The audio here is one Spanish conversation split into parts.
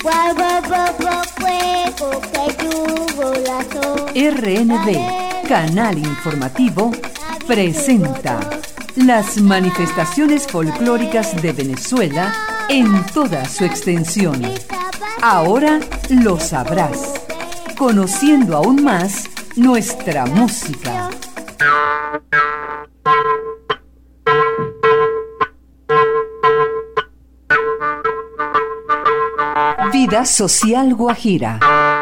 RNB, Canal Informativo, presenta las manifestaciones folclóricas de Venezuela en toda su extensión. Ahora lo sabrás, conociendo aún más nuestra música. Vida social guajira.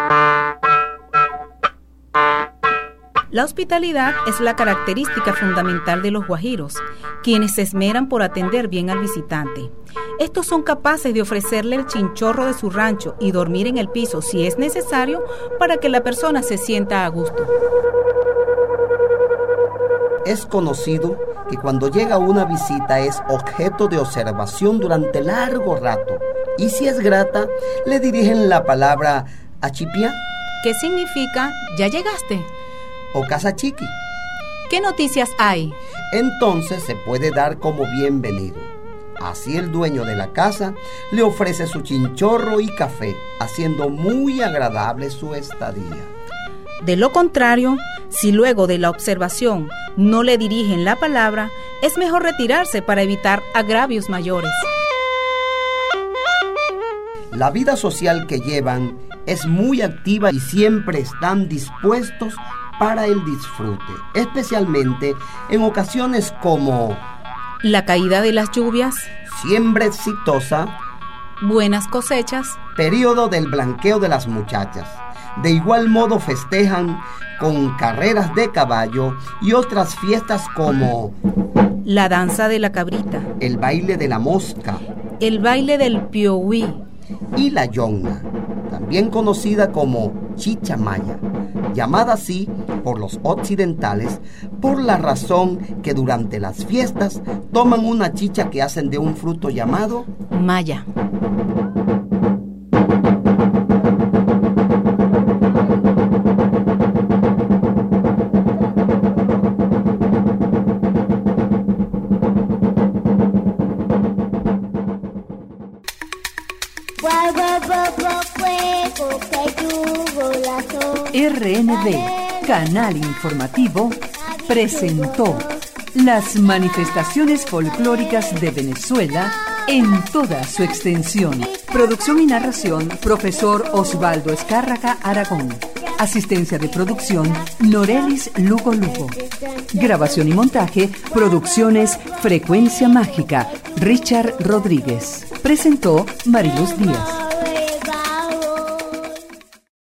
La hospitalidad es la característica fundamental de los guajiros, quienes se esmeran por atender bien al visitante. Estos son capaces de ofrecerle el chinchorro de su rancho y dormir en el piso si es necesario para que la persona se sienta a gusto. Es conocido que cuando llega una visita es objeto de observación durante largo rato, y si es grata, le dirigen la palabra achipia, ¿qué significa ya llegaste? O casa chiqui. ¿Qué noticias hay? Entonces se puede dar como bienvenido. Así el dueño de la casa le ofrece su chinchorro y café, haciendo muy agradable su estadía. De lo contrario, si luego de la observación no le dirigen la palabra, es mejor retirarse para evitar agravios mayores. La vida social que llevan es muy activa y siempre están dispuestos para el disfrute, especialmente en ocasiones como la caída de las lluvias, siembra exitosa, buenas cosechas, periodo del blanqueo de las muchachas. De igual modo festejan con carreras de caballo y otras fiestas como la danza de la cabrita, el baile de la mosca, el baile del piauí y la yonna, también conocida como chicha maya, llamada así por los occidentales por la razón que durante las fiestas toman una chicha que hacen de un fruto llamado maya. RNB, Canal Informativo, presentó las manifestaciones folclóricas de Venezuela en toda su extensión. Producción y narración, profesor Osvaldo Escárraga Aragón. Asistencia de producción, Norelis Lugo Lugo. Grabación y montaje, Producciones Frecuencia Mágica, Richard Rodríguez. Presentó Mariluz Díaz.